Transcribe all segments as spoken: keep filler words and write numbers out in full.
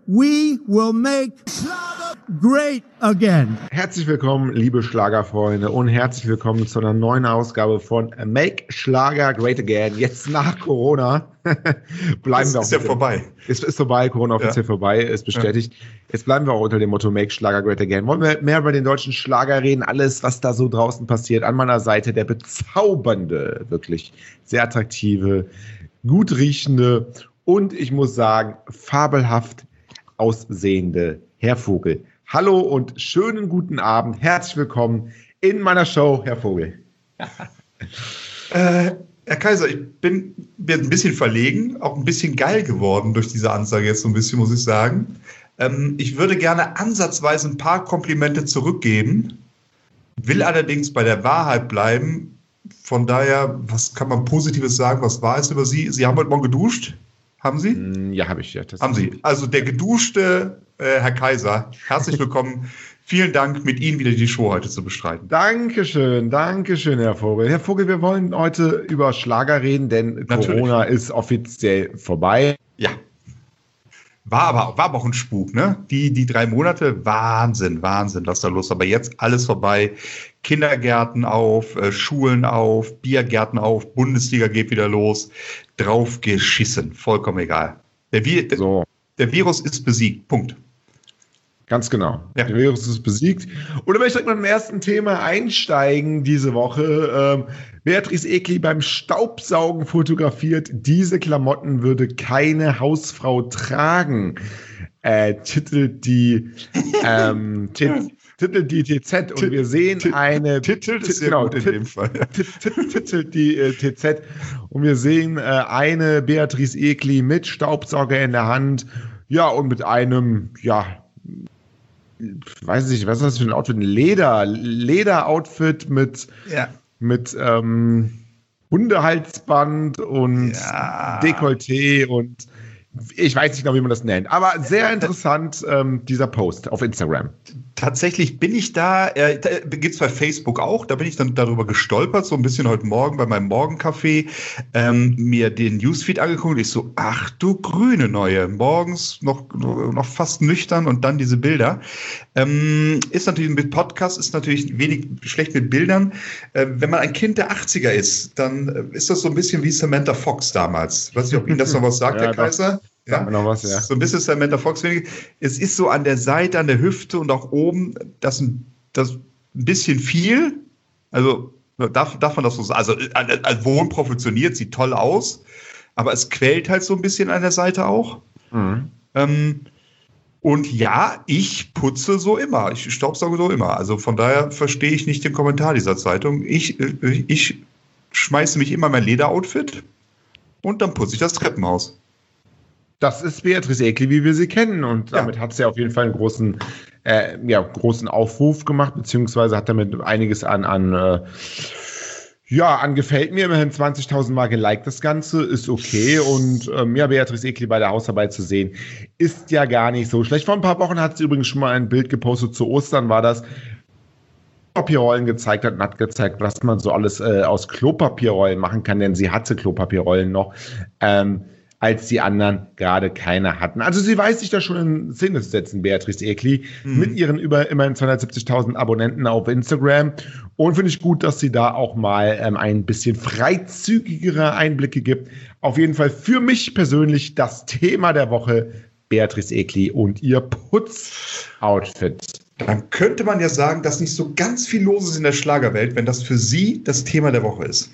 We will make Schlager great again. Herzlich willkommen, liebe Schlagerfreunde, und herzlich willkommen zu einer neuen Ausgabe von Make Schlager Great Again. Jetzt nach Corona. bleiben das wir auch ist ja dem, vorbei. Es ist vorbei, Corona offiziell ja. vorbei, ist bestätigt. Ja. Jetzt bleiben wir auch unter dem Motto Make Schlager Great Again. Wollen wir mehr über den deutschen Schlager reden? Alles, was da so draußen passiert. An meiner Seite der bezaubernde, wirklich sehr attraktive, gut riechende und ich muss sagen, fabelhaft aussehende Herr Vogel. Hallo und schönen guten Abend. Herzlich willkommen in meiner Show, Herr Vogel. äh, Herr Kaiser, ich bin, bin ein bisschen verlegen, auch ein bisschen geil geworden durch diese Ansage jetzt so ein bisschen, muss ich sagen. Ähm, ich würde gerne ansatzweise ein paar Komplimente zurückgeben, will allerdings bei der Wahrheit bleiben. Von daher, was kann man Positives sagen, was wahr ist über Sie? Sie haben heute Morgen geduscht? Haben Sie? Ja, habe ich. Ja, haben Sie. Also der geduschte äh, Herr Kaiser, herzlich willkommen. Vielen Dank, mit Ihnen wieder die Show heute zu bestreiten. Dankeschön, Dankeschön, Herr Vogel. Herr Vogel, wir wollen heute über Schlager reden, denn Natürlich. Corona ist offiziell vorbei. Ja. War aber, war aber auch ein Spuk, ne? Die, die drei Monate, Wahnsinn, Wahnsinn, was da los ist. Aber jetzt alles vorbei. Kindergärten auf, äh, Schulen auf, Biergärten auf, Bundesliga geht wieder los. Drauf geschissen, vollkommen egal. Der, Vi- der, so. der Virus ist besiegt, Punkt. Ganz genau. Ja. Der Virus ist besiegt. Und da möchte ich direkt mit dem ersten Thema einsteigen diese Woche. Ähm, Beatrice Egli beim Staubsaugen fotografiert. Diese Klamotten würde keine Hausfrau tragen. Äh, titelt die ähm, tit- titelt die T Z und wir sehen eine titelt ist genau in dem Fall. Titelt die äh, T Z und wir sehen äh, eine Beatrice Egli mit Staubsauger in der Hand. Ja, und mit einem, ja, weiß nicht, was ist das für ein Outfit? Ein Leder, Leder-Outfit mit, ja. mit ähm, Hundehalsband und ja. Dekolleté und ich weiß nicht genau, wie man das nennt, aber sehr interessant, ähm, dieser Post auf Instagram. Tatsächlich bin ich da, äh, da gibt es bei Facebook auch, da bin ich dann darüber gestolpert, so ein bisschen heute Morgen bei meinem Morgenkaffee, ähm, mir den Newsfeed angeguckt und ich so, ach du grüne Neue, morgens noch, noch fast nüchtern und dann diese Bilder. Ähm, ist natürlich mit Podcast, ist natürlich wenig schlecht mit Bildern. Äh, wenn man ein Kind der achtziger ist, dann ist das so ein bisschen wie Samantha Fox damals. Ich weiß nicht, ob Ihnen das noch was sagt, ja, Herr Kaiser. Ja, ja, noch was, ja. So ein bisschen Samantha Fox. Es ist so an der Seite, an der Hüfte und auch oben, das, das ein bisschen viel. Also darf, darf man das so sagen? Also als Wohn professioniert, sieht toll aus, aber es quält halt so ein bisschen an der Seite auch. Mhm. Ähm, und ja, ich putze so immer. Ich staubsauge so immer. Also von daher verstehe ich nicht den Kommentar dieser Zeitung. Ich, ich schmeiße mich immer in mein Lederoutfit und dann putze ich das Treppenhaus. Das ist Beatrice Egli, wie wir sie kennen. Und damit ja. hat sie auf jeden Fall einen großen, äh, ja, großen Aufruf gemacht, beziehungsweise hat damit einiges an, an, äh, ja, an gefällt mir. Immerhin zwanzigtausend Mal geliked das Ganze, ist okay. Und ähm, ja, Beatrice Egli bei der Hausarbeit zu sehen, ist ja gar nicht so schlecht. Vor ein paar Wochen hat sie übrigens schon mal ein Bild gepostet, zu Ostern war das, Klopapierrollen gezeigt hat und hat gezeigt, was man so alles äh, aus Klopapierrollen machen kann, denn sie hatte Klopapierrollen noch. Ähm, als die anderen gerade keine hatten. Also sie weiß sich da schon in Szene zu setzen, Beatrice Egli, mhm. mit ihren über immerhin zweihundertsiebzigtausend Abonnenten auf Instagram. Und finde ich gut, dass sie da auch mal ähm, ein bisschen freizügigere Einblicke gibt. Auf jeden Fall für mich persönlich das Thema der Woche, Beatrice Egli und ihr Putzoutfit. Dann könnte man ja sagen, dass nicht so ganz viel los ist in der Schlagerwelt, wenn das für Sie das Thema der Woche ist.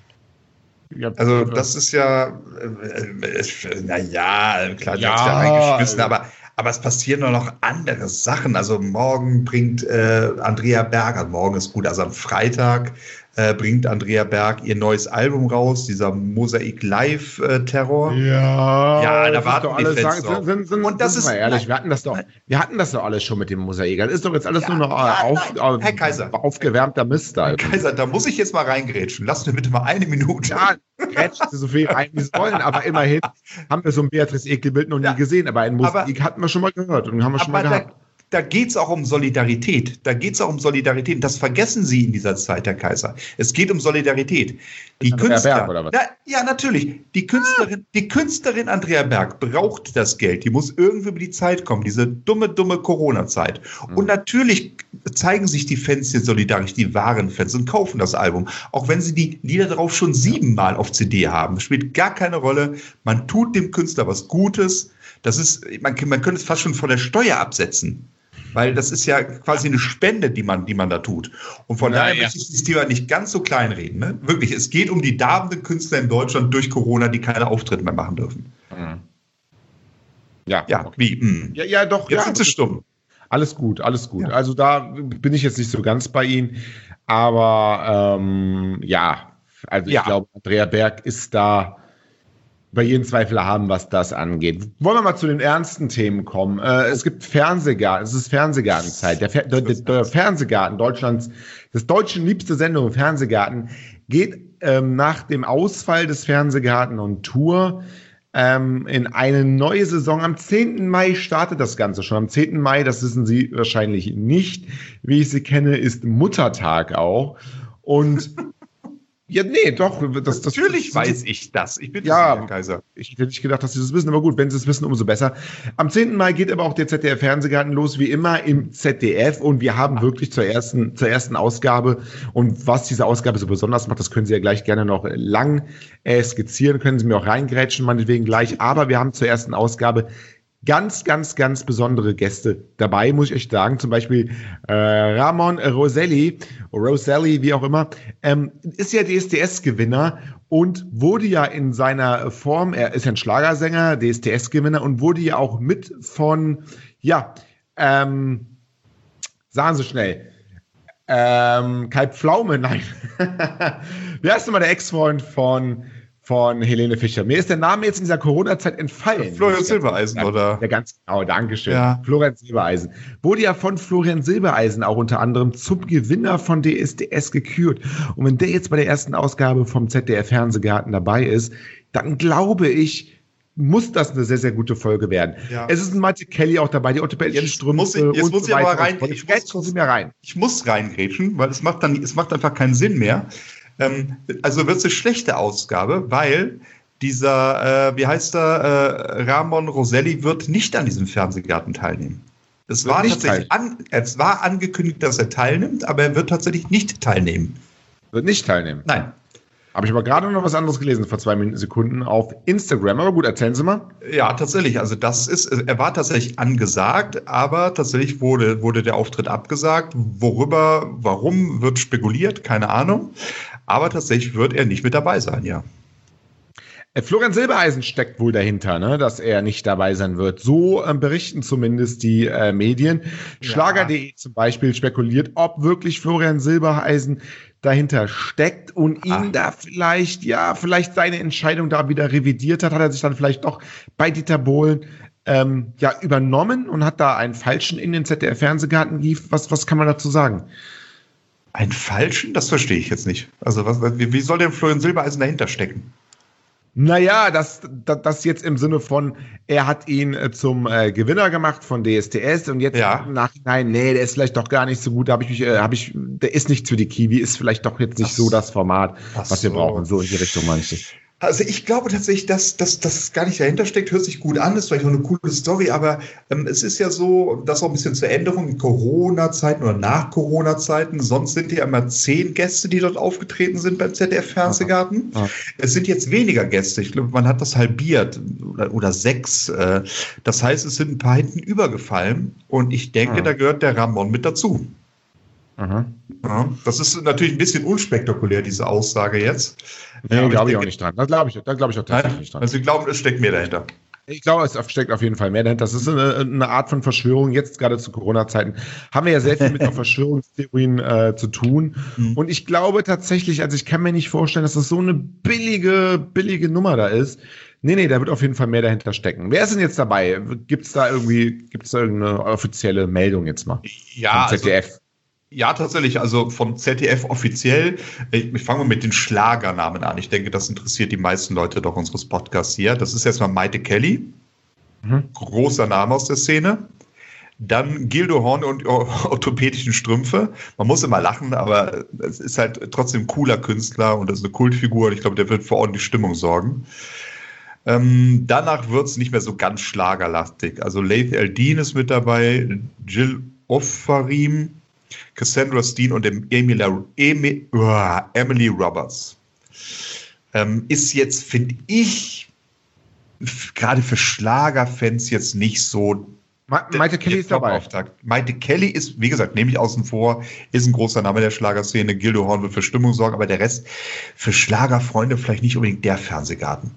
Ja, also das ist ja, äh, äh, naja, klar, die ja, hat sich ja reingeschmissen, aber, aber es passieren nur noch andere Sachen. Also morgen bringt äh, Andrea Berg, morgen ist gut, also am Freitag äh, bringt Andrea Berg ihr neues Album raus, dieser Mosaik Live äh, Terror. Ja, ja, da warten die Fans sagen, drauf. Sind, sind, Und das ist mal ehrlich, wir hatten das doch, wir hatten das doch alles schon mit dem Mosaik. Das ist doch jetzt alles ja, nur noch ja, auf, nein, Herr Kaiser, aufgewärmter Mist. Herr Kaiser, da muss ich jetzt mal reingrätschen. Lass mir bitte mal eine Minute. Ja, grätschen Sie so viel rein, wie Sie wollen, aber immerhin haben wir so ein Beatrice Egli-Bild noch nie ja, gesehen, aber ein Mosaik hatten wir schon mal gehört und haben wir schon mal gehabt. Da, da geht's auch um Solidarität. Da geht's auch um Solidarität. Das vergessen Sie in dieser Zeit, Herr Kaiser. Es geht um Solidarität. Die Künstler, Berg, oder was? Na, ja, natürlich. Die Künstlerin, die Künstlerin Andrea Berg braucht das Geld. Die muss irgendwie über die Zeit kommen, diese dumme, dumme Corona-Zeit. Mhm. Und natürlich zeigen sich die Fans hier solidarisch, die wahren Fans, und kaufen das Album. Auch wenn sie die Lieder darauf schon siebenmal auf C D haben. Spielt gar keine Rolle. Man tut dem Künstler was Gutes. Das ist, man, man könnte es fast schon von der Steuer absetzen. Weil das ist ja quasi eine Spende, die man, die man da tut. Und von ja, daher ja. möchte ich dieses Thema nicht ganz so kleinreden. Ne? Wirklich, es geht um die darbenden Künstler in Deutschland durch Corona, die keine Auftritte mehr machen dürfen. Mhm. Ja, ja, okay. wie? Mh. Ja, ja, doch. Jetzt ja, sind sie stumm. Alles gut, alles gut. Ja. Also da bin ich jetzt nicht so ganz bei Ihnen. Aber ähm, ja, also ja. ich glaube, Andrea Berg ist da bei jedem Zweifel haben, was das angeht. Wollen wir mal zu den ernsten Themen kommen. Äh, es gibt Fernsehgarten, es ist Fernsehgartenzeit. Der, Fer der, der Fernsehgarten Deutschlands, das deutschen liebste Sendung Fernsehgarten, geht ähm, nach dem Ausfall des Fernsehgarten on Tour ähm, in eine neue Saison. Am zehnten Mai startet das Ganze schon. Am zehnten Mai, das wissen Sie wahrscheinlich nicht, wie ich Sie kenne, ist Muttertag auch. Und ja, nee, doch. Das, das, Natürlich das, weiß ich das. Ich bin ja, Herr Kaiser. Ich hätte nicht gedacht, dass Sie das wissen, aber gut, wenn Sie es wissen, umso besser. Am zehnten Mai geht aber auch der Z D F-Fernsehgarten los, wie immer im Z D F. Und wir haben wirklich zur ersten, zur ersten Ausgabe. Und was diese Ausgabe so besonders macht, das können Sie ja gleich gerne noch lang äh, skizzieren, können Sie mir auch reingrätschen, meinetwegen gleich. Aber wir haben zur ersten Ausgabe ganz, ganz, ganz besondere Gäste dabei, muss ich euch sagen. Zum Beispiel äh, Ramon Roselli, Roselli, wie auch immer, ähm, ist ja D S D S-Gewinner und wurde ja in seiner Form, er ist ein Schlagersänger, D S D S-Gewinner und wurde ja auch mit von, ja, ähm, sagen Sie schnell, ähm, Kai Pflaume, nein. Wie heißt denn mal der Ex-Freund von von Helene Fischer? Mir ist der Name jetzt in dieser Corona-Zeit entfallen. Florian Silbereisen, oder? Ja, ganz genau, Dankeschön. Ja. Florian Silbereisen. Wurde ja von Florian Silbereisen auch unter anderem zum Gewinner von D S D S gekürt. Und wenn der jetzt bei der ersten Ausgabe vom Z D F-Fernsehgarten dabei ist, dann glaube ich, muss das eine sehr, sehr gute Folge werden. Ja. Es ist ein Matze Kelly auch dabei, die orthopädischen Strümpfe. Muss ich, jetzt muss so ich aber rein. Ich muss, mir rein. Ich muss reingrätschen, weil es macht dann, es macht einfach keinen Sinn mehr. Ähm, also wird es eine schlechte Ausgabe, weil dieser, äh, wie heißt er, äh, Ramon Roselli wird nicht an diesem Fernsehgarten teilnehmen. Es war tatsächlich an, es war angekündigt, dass er teilnimmt, aber er wird tatsächlich nicht teilnehmen. Wird nicht teilnehmen? Nein. Habe ich aber gerade noch was anderes gelesen vor zwei Sekunden auf Instagram. Aber gut, erzählen Sie mal. Ja, tatsächlich. Also das ist, er war tatsächlich angesagt, aber tatsächlich wurde, wurde der Auftritt abgesagt. Worüber, warum, wird spekuliert, keine Ahnung. Aber tatsächlich wird er nicht mit dabei sein, ja. Florian Silbereisen steckt wohl dahinter, ne, dass er nicht dabei sein wird. So ähm, berichten zumindest die äh, Medien. Ja. Schlager punkt de zum Beispiel spekuliert, ob wirklich Florian Silbereisen dahinter steckt und ihn ah. da vielleicht, ja, vielleicht seine Entscheidung da wieder revidiert hat, hat er sich dann vielleicht doch bei Dieter Bohlen ähm, ja übernommen und hat da einen Falschen in den Z D F-Fernsehgarten lief. Was, was kann man dazu sagen? Einen Falschen? Das verstehe ich jetzt nicht. Also was, wie, wie soll denn Florian Silbereisen dahinter stecken? Naja, das, das, das jetzt im Sinne von, er hat ihn äh, zum äh, Gewinner gemacht von D S D S und jetzt ja. im Nachhinein, nee, der ist vielleicht doch gar nicht so gut, da habe ich mich, äh, habe ich, der ist nicht für die Kiwi, ist vielleicht doch jetzt nicht Ach, so das Format, was wir so. brauchen, so in die Richtung meine ich. Also ich glaube tatsächlich, dass das dass gar nicht dahinter steckt, hört sich gut an, ist vielleicht auch eine coole Story, aber ähm, es ist ja so, das auch ein bisschen zur Änderung in Corona-Zeiten oder nach Corona-Zeiten, sonst sind ja immer zehn Gäste, die dort aufgetreten sind beim Z D F-Fernsehgarten. Ja. Es sind jetzt weniger Gäste, ich glaube, man hat das halbiert oder, oder sechs. Äh, das heißt, es sind ein paar hinten übergefallen und ich denke, ja. da gehört der Ramon mit dazu. Aha. Ja, das ist natürlich ein bisschen unspektakulär, diese Aussage jetzt. Nee, ja, glaube ich, ich auch nicht dran. Da glaube ich, da glaube ich auch tatsächlich nicht dran. Also, Sie glauben, es steckt mehr dahinter? Ich glaube, es steckt auf jeden Fall mehr dahinter. Das ist eine, eine Art von Verschwörung. Jetzt gerade zu Corona-Zeiten haben wir ja sehr viel mit Verschwörungstheorien äh, zu tun. Mhm. Und ich glaube tatsächlich, also ich kann mir nicht vorstellen, dass das so eine billige, billige Nummer da ist. Nee, nee, da wird auf jeden Fall mehr dahinter stecken. Wer ist denn jetzt dabei? Gibt es da irgendwie, gibt es da irgendeine offizielle Meldung jetzt mal? Ja, vom Z D F? Also Ja, tatsächlich, also vom Z D F offiziell. Ich, ich fange mal mit den Schlagernamen an. Ich denke, das interessiert die meisten Leute doch unseres Podcasts hier. Das ist erstmal Maite Kelly, mhm. großer Name aus der Szene. Dann Gildo Horn und orthopädischen Strümpfe. Man muss immer lachen, aber es ist halt trotzdem ein cooler Künstler und das ist eine Kultfigur und ich glaube, der wird für ordentlich Stimmung sorgen. Ähm, danach wird es nicht mehr so ganz schlagerlastig. Also Laith Eldin ist mit dabei, Jill Ofarim, Cassandra Steen und Emily, Emily, uh, Emily Roberts. Ähm, ist jetzt, finde ich, gerade für Schlagerfans jetzt nicht so. Ma Maite Kelly ist dabei. Maite Kelly ist, wie gesagt, nehme ich außen vor, ist ein großer Name der Schlagerszene. Gildo Horn wird für Stimmung sorgen, aber der Rest für Schlagerfreunde vielleicht nicht unbedingt der Fernsehgarten.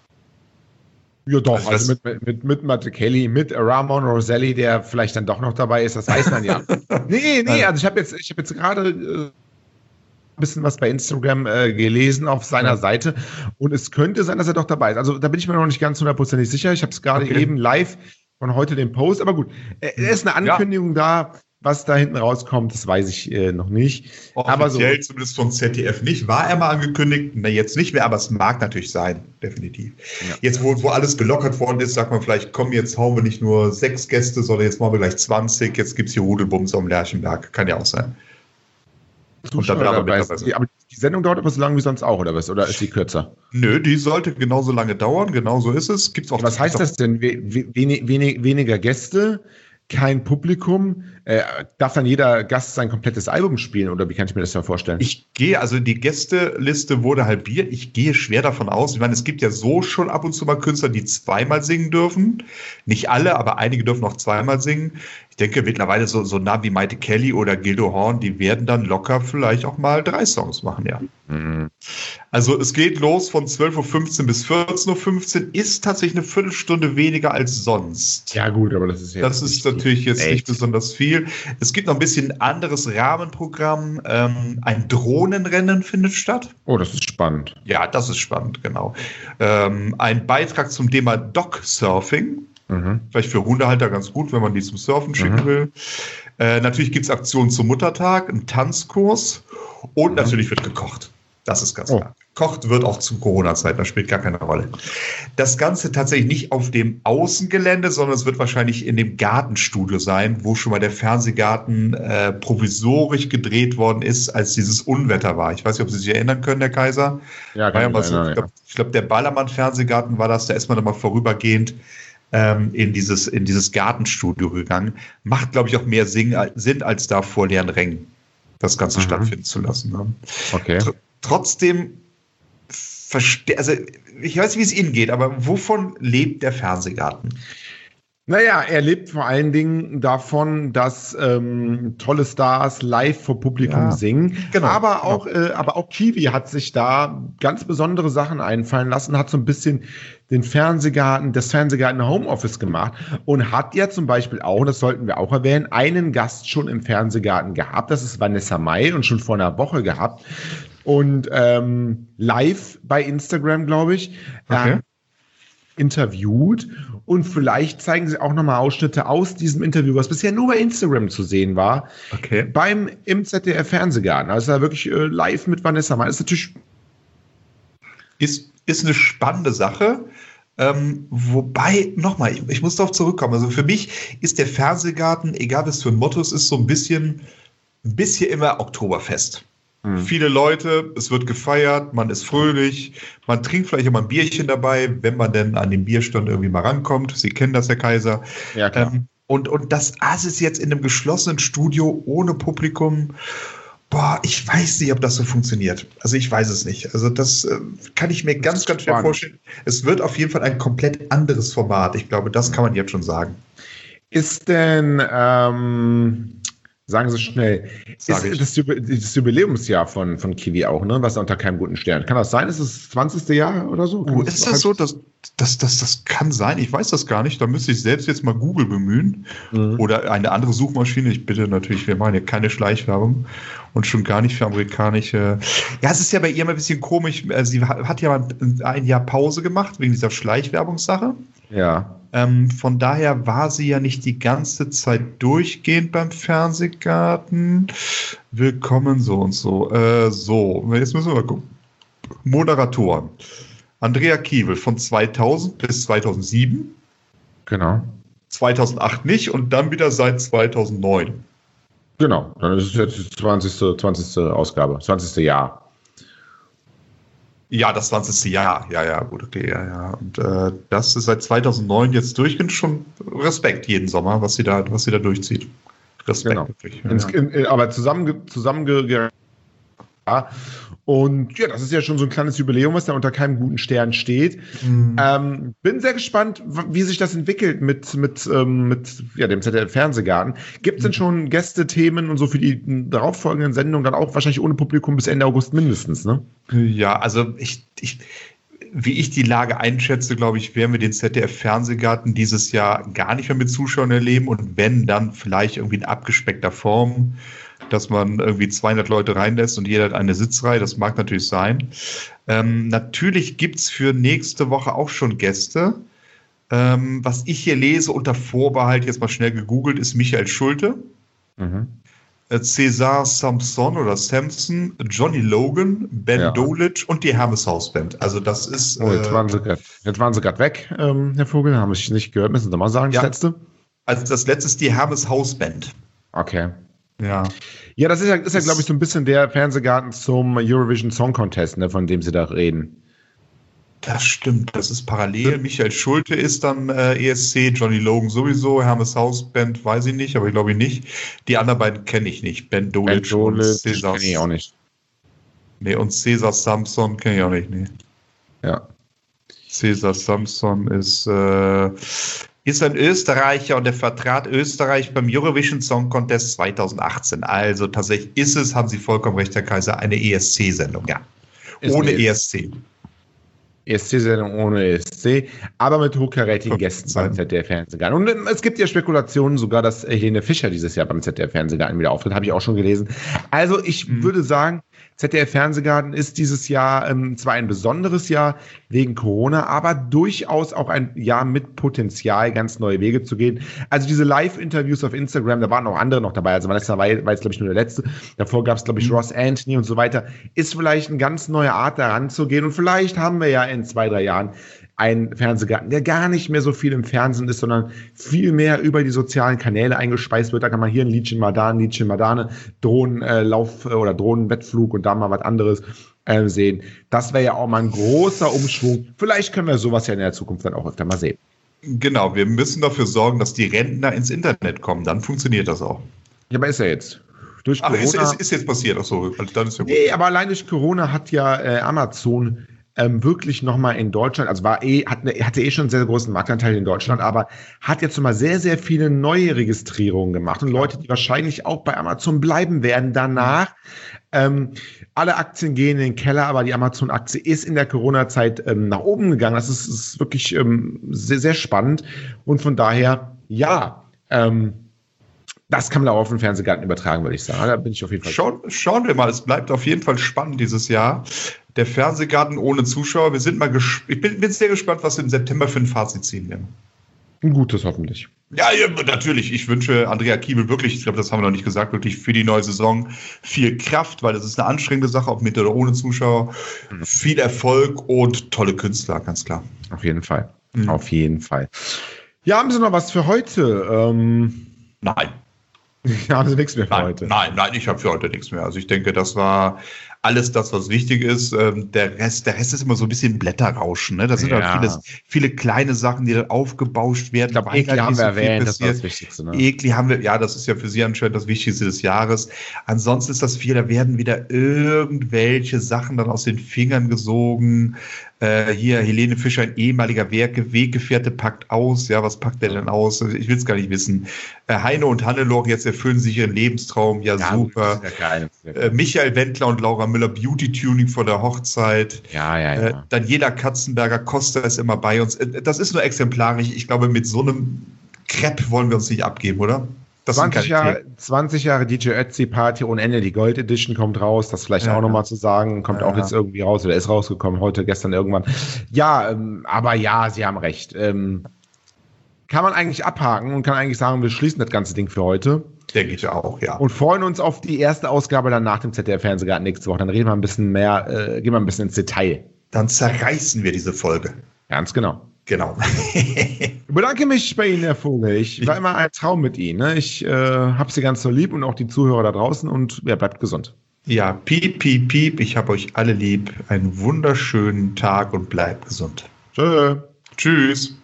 Ja, doch, also, also mit, mit, mit Matte Kelly, mit Ramon Roselli, der vielleicht dann doch noch dabei ist, das weiß man ja. nee, nee, also ich habe jetzt, ich habe jetzt gerade äh, ein bisschen was bei Instagram äh, gelesen auf seiner ja. Seite und es könnte sein, dass er doch dabei ist. Also da bin ich mir noch nicht ganz hundertprozentig sicher. Ich habe es gerade okay. eben live von heute den Post, aber gut, äh, es ist eine Ankündigung ja. da. Was da hinten rauskommt, das weiß ich äh, noch nicht. Offiziell aber so, zumindest vom Z D F nicht. War er mal angekündigt, na jetzt nicht mehr, aber es mag natürlich sein, definitiv. Ja. Jetzt, wo, wo alles gelockert worden ist, sagt man vielleicht, komm, jetzt hauen wir nicht nur sechs Gäste, sondern jetzt machen wir gleich zwanzig, jetzt gibt es hier Rudelbums am Lerchenberg. Kann ja auch sein. Und dann aber, ist, die, aber die Sendung dauert aber so lange wie sonst auch, oder was? Oder ist sie kürzer? Nö, die sollte genauso lange dauern, genau so ist es. Gibt's auch was heißt das denn? Wenig, wenig, weniger Gäste? Kein Publikum, äh, darf dann jeder Gast sein komplettes Album spielen oder wie kann ich mir das da vorstellen? Ich gehe, also die Gästeliste wurde halbiert, ich gehe schwer davon aus, ich meine, es gibt ja so schon ab und zu mal Künstler, die zweimal singen dürfen, nicht alle, aber einige dürfen auch zweimal singen. Ich denke mittlerweile so, so nah wie Maite Kelly oder Gildo Horn, die werden dann locker vielleicht auch mal drei Songs machen, ja. Mhm. Also es geht los von zwölf Uhr fünfzehn bis vierzehn Uhr fünfzehn, ist tatsächlich eine Viertelstunde weniger als sonst. Ja gut, aber das ist jetzt Das ist natürlich jetzt echt nicht besonders viel. Es gibt noch ein bisschen anderes Rahmenprogramm. Ähm, ein Drohnenrennen findet statt. Oh, das ist spannend. Ja, das ist spannend, genau. Ähm, ein Beitrag zum Thema Dog-Surfing. Mhm. Vielleicht für Hundehalter ganz gut, wenn man die zum Surfen schicken mhm. will. Äh, natürlich gibt es Aktionen zum Muttertag, einen Tanzkurs und mhm. natürlich wird gekocht. Das ist ganz oh. klar. Kocht wird auch zu Corona-Zeiten, das spielt gar keine Rolle. Das Ganze tatsächlich nicht auf dem Außengelände, sondern es wird wahrscheinlich in dem Gartenstudio sein, wo schon mal der Fernsehgarten äh, provisorisch gedreht worden ist, als dieses Unwetter war. Ich weiß nicht, ob Sie sich erinnern können, Herr Kaiser. Ja, kann ja so, ich glaube, glaub, der Ballermann-Fernsehgarten war das, da ist man dann mal vorübergehend ähm, in, dieses, in dieses Gartenstudio gegangen. Macht, glaube ich, auch mehr Sinn, Sinn als da vor leeren Rängen das Ganze mhm. stattfinden zu lassen. Ne? Okay. Tr- trotzdem Also, ich weiß nicht, wie es Ihnen geht, aber wovon lebt der Fernsehgarten? Naja, er lebt vor allen Dingen davon, dass ähm, tolle Stars live vor Publikum ja, singen. Genau, aber, genau. Auch, äh, aber auch Kiwi hat sich da ganz besondere Sachen einfallen lassen, hat so ein bisschen den Fernsehgarten, das Fernsehgarten Homeoffice gemacht und hat ja zum Beispiel auch, das sollten wir auch erwähnen, einen Gast schon im Fernsehgarten gehabt. Das ist Vanessa Mai und schon vor einer Woche gehabt. Und ähm, live bei Instagram, glaube ich, okay. ähm, interviewt. Und vielleicht zeigen sie auch nochmal Ausschnitte aus diesem Interview, was bisher nur bei Instagram zu sehen war, okay. beim im Z D F Fernsehgarten. Also da wirklich äh, live mit Vanessa Mai. Das ist natürlich ist, ist eine spannende Sache. Ähm, wobei, nochmal, ich, ich muss darauf zurückkommen. Also für mich ist der Fernsehgarten, egal was für ein Motto es ist, so ein bisschen, ein bisschen immer Oktoberfest. Mhm. Viele Leute, es wird gefeiert, man ist fröhlich, man trinkt vielleicht auch mal ein Bierchen dabei, wenn man denn an den Bierstand irgendwie mal rankommt. Sie kennen das, Herr Kaiser. Ja, klar. Ähm, und, und das alles jetzt in einem geschlossenen Studio ohne Publikum, boah, ich weiß nicht, ob das so funktioniert. Also ich weiß es nicht. Also das äh, kann ich mir das ganz, ganz schwer vorstellen. Es wird auf jeden Fall ein komplett anderes Format. Ich glaube, das kann man jetzt schon sagen. Ist denn, ähm, sagen Sie schnell, Sag ist das, das Jubiläumsjahr von, von Kiwi auch, ne? Was unter keinem guten Stern. Kann das sein? Ist es das zwanzigste Jahr oder so? Oh, ist das so? Das, das, das, das kann sein. Ich weiß das gar nicht. Da müsste ich selbst jetzt mal Google bemühen. Mhm. Oder eine andere Suchmaschine. Ich bitte natürlich, wir machen ja keine Schleichwerbung. Und schon gar nicht für amerikanische. Ja, es ist ja bei ihr mal ein bisschen komisch. Sie hat ja mal ein Jahr Pause gemacht wegen dieser Schleichwerbungssache. Ja. Ähm, von daher war sie ja nicht die ganze Zeit durchgehend beim Fernsehgarten. Willkommen so und so. Äh, so, jetzt müssen wir mal gucken. Moderatoren. Andrea Kiewel von zweitausend bis zweitausendsieben. Genau. zweitausendacht nicht und dann wieder seit zweitausendneun. Genau, dann ist es jetzt die zwanzigste. zwanzigste Ausgabe, zwanzigste Jahr. Ja, das zwanzigste Jahr. Ja, ja, gut, okay, ja, ja. Und äh, das ist seit zweitausendneun jetzt durchgehend schon Respekt jeden Sommer, was sie da, was sie da durchzieht. Respekt, genau. Wirklich. Ja, Ins, ja. in, aber zusammen, zusammenge ja. Und ja, das ist ja schon so ein kleines Jubiläum, was da unter keinem guten Stern steht. Mhm. Ähm, bin sehr gespannt, wie sich das entwickelt mit, mit, ähm, mit ja, dem Z D F-Fernsehgarten. Gibt es denn schon Gäste, Themen und so für die darauffolgenden Sendungen dann auch wahrscheinlich ohne Publikum bis Ende August mindestens, ne? Ja, also ich, ich, wie ich die Lage einschätze, glaube ich, werden wir den Z D F-Fernsehgarten dieses Jahr gar nicht mehr mit Zuschauern erleben und wenn, dann vielleicht irgendwie in abgespeckter Form, dass man irgendwie zweihundert Leute reinlässt und jeder hat eine Sitzreihe, das mag natürlich sein. Ähm, natürlich gibt es für nächste Woche auch schon Gäste. Ähm, was ich hier lese, unter Vorbehalt, jetzt mal schnell gegoogelt, ist Michael Schulte, mhm. äh, César Samson oder Samson, Johnny Logan, Ben ja. Dolic und die Hermes House Band. Also das ist... Oh, jetzt, äh, waren sie grad, jetzt waren sie gerade weg, ähm, Herr Vogel, haben Sie nicht gehört, müssen Sie mal sagen, das ja, letzte? Also das letzte ist die Hermes House Band. Okay. Ja. Ja, das ist ja, ist ja glaube ich, so ein bisschen der Fernsehgarten zum Eurovision Song Contest, ne, von dem Sie da reden. Das stimmt, das ist parallel. Michael Schulte ist dann äh, E S C, Johnny Logan sowieso, Hermes House Band weiß ich nicht, aber ich glaube nicht. Die anderen beiden kenne ich nicht. Ben Dolic und César. Kenne ich auch nicht. Nee, und César Samson kenne ich auch nicht, nee. Ja. César Samson ist... Äh, ist ein Österreicher und er vertrat Österreich beim Eurovision Song Contest zweitausendachtzehn. Also tatsächlich ist es, haben Sie vollkommen recht, Herr Kaiser, eine E S C-Sendung, ja. Ist ohne E S C. E S C-Sendung ohne E S C, aber mit hochkarätigen Gästen beim Z D F-Fernsehgarten. Und es gibt ja Spekulationen sogar, dass Helene Fischer dieses Jahr beim Z D F-Fernsehgarten wieder auftritt, habe ich auch schon gelesen. Also ich mhm. würde sagen, Z D F-Fernsehgarten ist dieses Jahr ähm, zwar ein besonderes Jahr wegen Corona, aber durchaus auch ein Jahr mit Potenzial, ganz neue Wege zu gehen. Also diese Live-Interviews auf Instagram, da waren auch andere noch dabei, also Vanessa war jetzt, glaube ich, nur der letzte. Davor gab es, glaube ich, Ross Anthony und so weiter. Ist vielleicht eine ganz neue Art, daran zu gehen. Und vielleicht haben wir ja in zwei, drei Jahren einen Fernsehgarten, der gar nicht mehr so viel im Fernsehen ist, sondern viel mehr über die sozialen Kanäle eingespeist wird. Da kann man hier ein Liedchen mal da, ein Liedchen mal da, eine Drohnenlauf- äh, oder Drohnenwettflug und da mal was anderes äh, sehen. Das wäre ja auch mal ein großer Umschwung. Vielleicht können wir sowas ja in der Zukunft dann auch öfter mal sehen. Genau, wir müssen dafür sorgen, dass die Rentner ins Internet kommen. Dann funktioniert das auch. Ja, aber ist ja jetzt. Durch Ach, Corona, ist, ist, ist jetzt passiert. Ach so, dann ist ja gut. Nee, aber allein durch Corona hat ja äh, Amazon Ähm, wirklich nochmal in Deutschland, also war eh, hat, hatte eh schon einen sehr, sehr großen Marktanteil in Deutschland, aber hat jetzt nochmal sehr, sehr viele neue Registrierungen gemacht und Leute, die wahrscheinlich auch bei Amazon bleiben werden danach. Ähm, alle Aktien gehen in den Keller, aber die Amazon-Aktie ist in der Corona-Zeit ähm, nach oben gegangen. Das ist, ist wirklich ähm, sehr, sehr spannend und von daher, ja, ähm, das kann man auch auf den Fernsehgarten übertragen, würde ich sagen. Da bin ich auf jeden Fall. Schauen, schauen wir mal, es bleibt auf jeden Fall spannend dieses Jahr. Der Fernsehgarten ohne Zuschauer. Wir sind mal gesp- ich bin, bin sehr gespannt, was wir im September für ein Fazit ziehen werden. Ein gutes hoffentlich. Ja, ja, natürlich. Ich wünsche Andrea Kiebel wirklich, ich glaube, das haben wir noch nicht gesagt, wirklich für die neue Saison viel Kraft, weil das ist eine anstrengende Sache, ob mit oder ohne Zuschauer. Mhm. Viel Erfolg und tolle Künstler, ganz klar. Auf jeden Fall. Mhm. Auf jeden Fall. Ja, haben Sie noch was für heute? Ähm Nein. Ja, haben Sie nichts mehr für nein, heute? Nein, nein, ich habe für heute nichts mehr. Also ich denke, das war alles das, was wichtig ist. Ähm, der Rest, der Rest ist immer so ein bisschen Blätterrauschen. Ne? Das sind ja. halt viele, viele kleine Sachen, die dann aufgebauscht werden. Ich glaube, Ekli haben wir erwähnt, das war das Wichtigste. Ne? Ekli haben wir, ja, das ist ja für Sie anscheinend das Wichtigste des Jahres. Ansonsten ist das viel, da werden wieder irgendwelche Sachen dann aus den Fingern gesogen. Äh, hier, Helene Fischer, ein ehemaliger Werke, Weggefährte, packt aus. Ja, was packt der denn aus? Ich will es gar nicht wissen. Äh, Heino und Hannelore, jetzt erfüllen sich ihren Lebenstraum. Ja, ja super. Ja geil, ja äh, Michael Wendler und Laura Müller, Beauty-Tuning vor der Hochzeit. Ja, ja, ja. Äh, Daniela Katzenberger, Costa ist immer bei uns. Äh, das ist nur exemplarisch. Ich glaube, mit so einem Crepe wollen wir uns nicht abgeben, oder? Das zwanzig Jahre, zwanzig Jahre D J Ötzi Party ohne Ende, die Gold Edition kommt raus, das vielleicht ja, auch nochmal zu sagen, kommt ja, auch jetzt irgendwie raus oder ist rausgekommen, heute, gestern irgendwann. Ja, ähm, aber ja, Sie haben recht. Ähm, kann man eigentlich abhaken und kann eigentlich sagen, wir schließen das ganze Ding für heute. Denke ich auch, ja. Und freuen uns auf die erste Ausgabe dann nach dem Z D F-Fernsehgarten nächste Woche. Dann reden wir ein bisschen mehr, äh, gehen wir ein bisschen ins Detail. Dann zerreißen wir diese Folge. Ganz genau. Genau. Ich bedanke mich bei Ihnen, Herr Vogel. Ich war immer ein Traum mit Ihnen. Ne? Ich äh, habe Sie ganz so lieb und auch die Zuhörer da draußen und ja, bleibt gesund. Ja, piep, piep, piep. Ich habe euch alle lieb. Einen wunderschönen Tag und bleibt gesund. Tschö. Tschüss.